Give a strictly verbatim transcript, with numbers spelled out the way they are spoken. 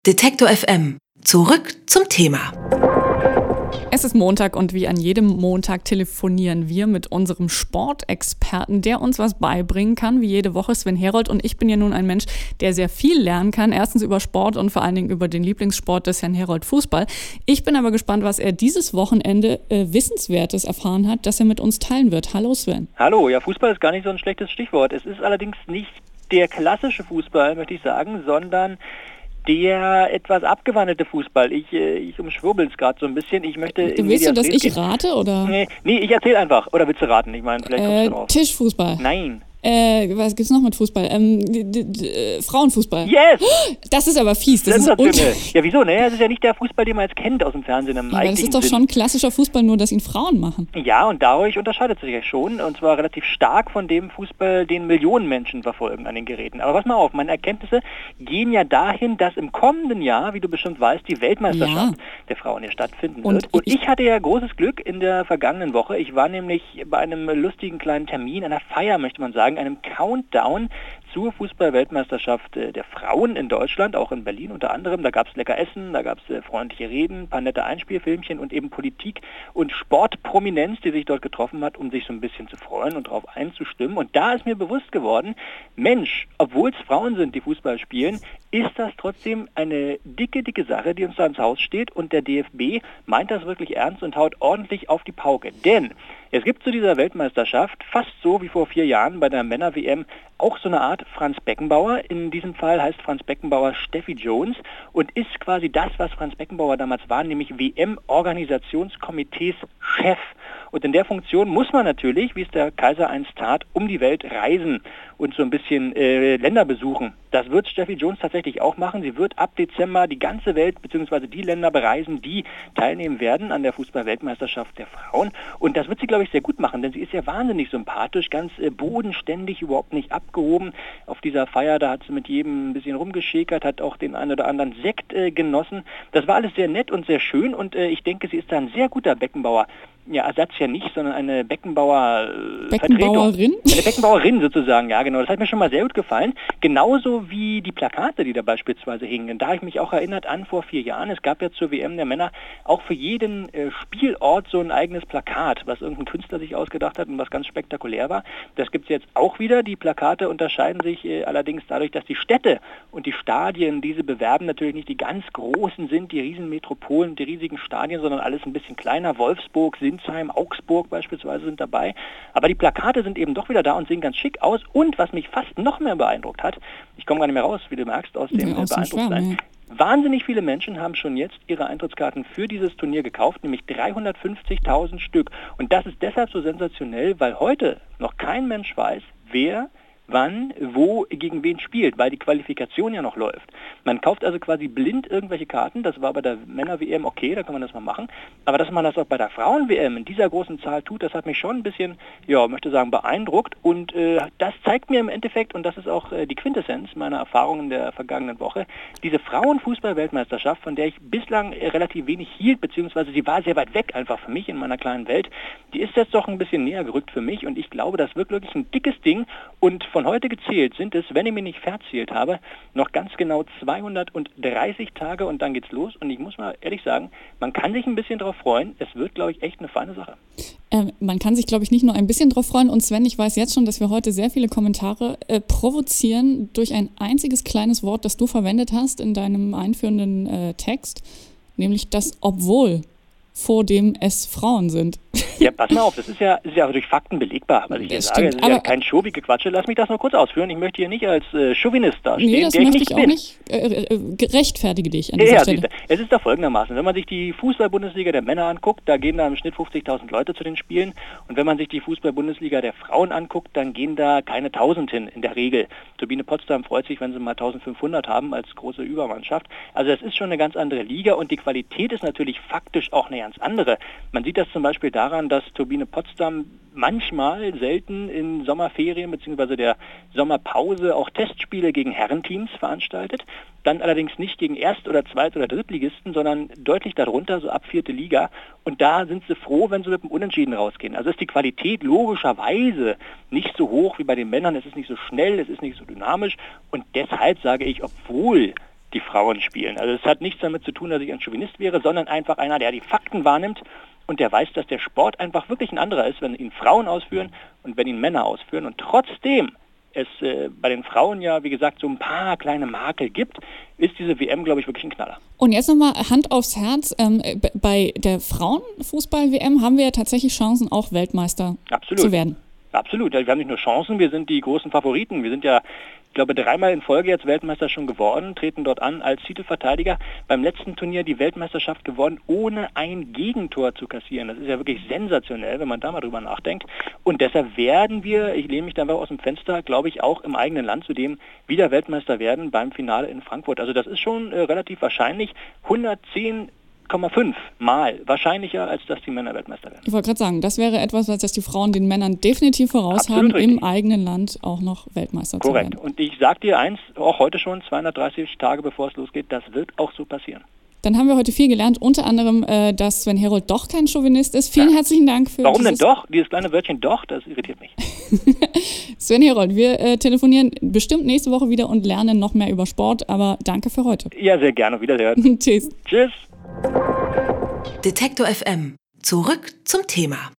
Detektor F M. Zurück zum Thema. Es ist Montag und wie an jedem Montag telefonieren wir mit unserem Sportexperten, der uns was beibringen kann, wie jede Woche Sven Herold. Und ich bin ja nun ein Mensch, der sehr viel lernen kann. Erstens über Sport und vor allen Dingen über den Lieblingssport des Herrn Herold, Fußball. Ich bin aber gespannt, was er dieses Wochenende äh, Wissenswertes erfahren hat, das er mit uns teilen wird. Hallo Sven. Hallo, ja, Fußball ist gar nicht so ein schlechtes Stichwort. Es ist allerdings nicht der klassische Fußball, möchte ich sagen, sondern der etwas abgewandelte Fußball. Ich, äh, ich umschwurbel es gerade so ein bisschen. Ich möchte. Du willst du, dass ich rate, oder? Nee, nee, ich erzähle einfach. Oder willst du raten? Ich meine, vielleicht kommst äh, du drauf. Tischfußball. Nein. Äh, was gibt's noch mit Fußball? Ähm, d- d- d- Frauenfußball. Yes! Das ist aber fies. Das ist Sensationell. Ja, wieso? Naja, das ist ja nicht der Fußball, den man jetzt kennt aus dem Fernsehen im ja, aber das ist doch Sinn. schon klassischer Fußball, nur dass ihn Frauen machen. Ja, und dadurch unterscheidet es sich ja schon. Und zwar relativ stark von dem Fußball, den Millionen Menschen verfolgen an den Geräten. Aber pass mal auf, meine Erkenntnisse gehen ja dahin, dass im kommenden Jahr, wie du bestimmt weißt, die Weltmeisterschaft ja. der Frauen hier stattfinden und wird. Und ich, ich hatte ja großes Glück in der vergangenen Woche. Ich war nämlich bei einem lustigen kleinen Termin, einer Feier, möchte man sagen, einem Countdown zur Fußball-Weltmeisterschaft der Frauen in Deutschland, auch in Berlin unter anderem. Da gab es lecker Essen, da gab es freundliche Reden, ein paar nette Einspielfilmchen und eben Politik und Sportprominenz, die sich dort getroffen hat, um sich so ein bisschen zu freuen und darauf einzustimmen. Und da ist mir bewusst geworden, Mensch, obwohl es Frauen sind, die Fußball spielen, ist das trotzdem eine dicke, dicke Sache, die uns da ins Haus steht. Und der D F B meint das wirklich ernst und haut ordentlich auf die Pauke. Denn es gibt zu dieser Weltmeisterschaft, fast so wie vor vier Jahren bei der Männer-W M, auch so eine Art Franz Beckenbauer. In diesem Fall heißt Franz Beckenbauer Steffi Jones und ist quasi das, was Franz Beckenbauer damals war, nämlich W M-Organisationskomitees Chef. Und in der Funktion muss man natürlich, wie es der Kaiser einst tat, um die Welt reisen und so ein bisschen äh, Länder besuchen. Das wird Steffi Jones tatsächlich auch machen. Sie wird ab Dezember die ganze Welt bzw. die Länder bereisen, die teilnehmen werden an der Fußball-Weltmeisterschaft der Frauen. Und das wird sie, glaube ich, sehr gut machen, denn sie ist ja wahnsinnig sympathisch, ganz äh, bodenständig, überhaupt nicht abgehoben. Auf dieser Feier, da hat sie mit jedem ein bisschen rumgeschäkert, hat auch den einen oder anderen Sekt äh, genossen. Das war alles sehr nett und sehr schön und äh, ich denke, sie ist da ein sehr guter Beckenbauer. Ja, Ersatz ja nicht, sondern eine Beckenbauer äh, Beckenbauerin? Vertretung. Eine Beckenbauerin sozusagen, ja genau. Das hat mir schon mal sehr gut gefallen. Genauso wie die Plakate, die da beispielsweise hingen. Da habe ich mich auch erinnert an vor vier Jahren. Es gab ja zur W M der Männer auch für jeden äh, Spielort so ein eigenes Plakat, was irgendein Künstler sich ausgedacht hat und was ganz spektakulär war. Das gibt es jetzt auch wieder. Die Plakate unterscheiden sich äh, allerdings dadurch, dass die Städte und die Stadien, die sie bewerben, natürlich nicht die ganz großen sind, die Riesenmetropolen, die riesigen Stadien, sondern alles ein bisschen kleiner. Wolfsburg, Sinsheim, Augsburg beispielsweise sind dabei. Aber die Plakate sind eben doch wieder da und sehen ganz schick aus. Und was mich fast noch mehr beeindruckt hat, ich komme gar nicht mehr raus, wie du merkst, aus dem ja, Beeindrucktsein. Ja. Wahnsinnig viele Menschen haben schon jetzt ihre Eintrittskarten für dieses Turnier gekauft, nämlich dreihundertfünfzigtausend Stück. Und das ist deshalb so sensationell, weil heute noch kein Mensch weiß, wer wann, wo, gegen wen spielt, weil die Qualifikation ja noch läuft. Man kauft also quasi blind irgendwelche Karten, das war bei der Männer-W M okay, da kann man das mal machen, aber dass man das auch bei der Frauen-W M in dieser großen Zahl tut, das hat mich schon ein bisschen, ja, möchte sagen, beeindruckt und äh, das zeigt mir im Endeffekt, und das ist auch äh, die Quintessenz meiner Erfahrungen der vergangenen Woche, diese Frauenfußball-Weltmeisterschaft, von der ich bislang äh, relativ wenig hielt, beziehungsweise sie war sehr weit weg einfach für mich in meiner kleinen Welt, die ist jetzt doch ein bisschen näher gerückt für mich und ich glaube, das wird wirklich ein dickes Ding und von heute gezählt sind es, wenn ich mich nicht verzählt habe, noch ganz genau zweihundertdreißig Tage und dann geht's los. Und ich muss mal ehrlich sagen, man kann sich ein bisschen drauf freuen. Es wird, glaube ich, echt eine feine Sache. Ähm, man kann sich, glaube ich, nicht nur ein bisschen drauf freuen. Und Sven, ich weiß jetzt schon, dass wir heute sehr viele Kommentare äh, provozieren durch ein einziges kleines Wort, das du verwendet hast in deinem einführenden äh, Text, nämlich das obwohl, vor dem es Frauen sind. Ja, pass mal auf, das ist ja, ist ja durch Fakten belegbar, was ich hier sage. Es ist ja kein Schobi-Gequatsche. Lass mich das nur kurz ausführen. Ich möchte hier nicht als äh, Chauvinist dastehen, nee, das der möchte ich nicht ich auch bin. nicht. Äh, äh, rechtfertige dich an dieser ja, Stelle. Ja, es ist da folgendermaßen. Wenn man sich die Fußball-Bundesliga der Männer anguckt, da gehen da im Schnitt fünfzigtausend Leute zu den Spielen. Und wenn man sich die Fußball-Bundesliga der Frauen anguckt, dann gehen da keine tausend hin in der Regel. Turbine Potsdam freut sich, wenn sie mal eintausendfünfhundert haben als große Übermannschaft. Also das ist schon eine ganz andere Liga und die Qualität ist natürlich faktisch auch eine ganz andere. Man sieht das zum Beispiel daran, dass Turbine Potsdam manchmal selten in Sommerferien bzw. der Sommerpause auch Testspiele gegen Herrenteams veranstaltet, dann allerdings nicht gegen Erst- oder Zweit- oder Drittligisten, sondern deutlich darunter, so ab vierte Liga. Und da sind sie froh, wenn sie mit dem Unentschieden rausgehen. Also ist die Qualität logischerweise nicht so hoch wie bei den Männern, es ist nicht so schnell, es ist nicht so dynamisch und deshalb sage ich, obwohl die Frauen spielen. Also es hat nichts damit zu tun, dass ich ein Chauvinist wäre, sondern einfach einer, der die Fakten wahrnimmt und der weiß, dass der Sport einfach wirklich ein anderer ist, wenn ihn Frauen ausführen und wenn ihn Männer ausführen. Und trotzdem es äh, bei den Frauen ja, wie gesagt, so ein paar kleine Makel gibt, ist diese W M, glaube ich, wirklich ein Knaller. Und jetzt nochmal Hand aufs Herz, ähm, bei der Frauenfußball-W M haben wir ja tatsächlich Chancen, auch Weltmeister Absolut. zu werden. Absolut. Wir haben nicht nur Chancen, wir sind die großen Favoriten. Wir sind ja, ich glaube, dreimal in Folge jetzt Weltmeister schon geworden, treten dort an als Titelverteidiger. Beim letzten Turnier die Weltmeisterschaft gewonnen, ohne ein Gegentor zu kassieren. Das ist ja wirklich sensationell, wenn man da mal drüber nachdenkt. Und deshalb werden wir, ich lehne mich da mal aus dem Fenster, glaube ich, auch im eigenen Land zudem wieder Weltmeister werden beim Finale in Frankfurt. Also das ist schon äh, relativ wahrscheinlich. hundertzehn Komma fünf Mal wahrscheinlicher, als dass die Männer Weltmeister werden. Ich wollte gerade sagen, das wäre etwas, was dass die Frauen den Männern definitiv voraus haben, im eigenen Land auch noch Weltmeister Korrekt. zu werden. Und ich sage dir eins, auch heute schon, zweihundertdreißig Tage bevor es losgeht, das wird auch so passieren. Dann haben wir heute viel gelernt, unter anderem, äh, dass Sven Herold doch kein Chauvinist ist. Vielen ja. herzlichen Dank für Warum dieses... denn doch? Dieses kleine Wörtchen doch, das irritiert mich. Sven Herold, wir äh, telefonieren bestimmt nächste Woche wieder und lernen noch mehr über Sport, aber danke für heute. Ja, sehr gerne. Wiederhören. Tschüss. Tschüss. Detektor F M. Zurück zum Thema.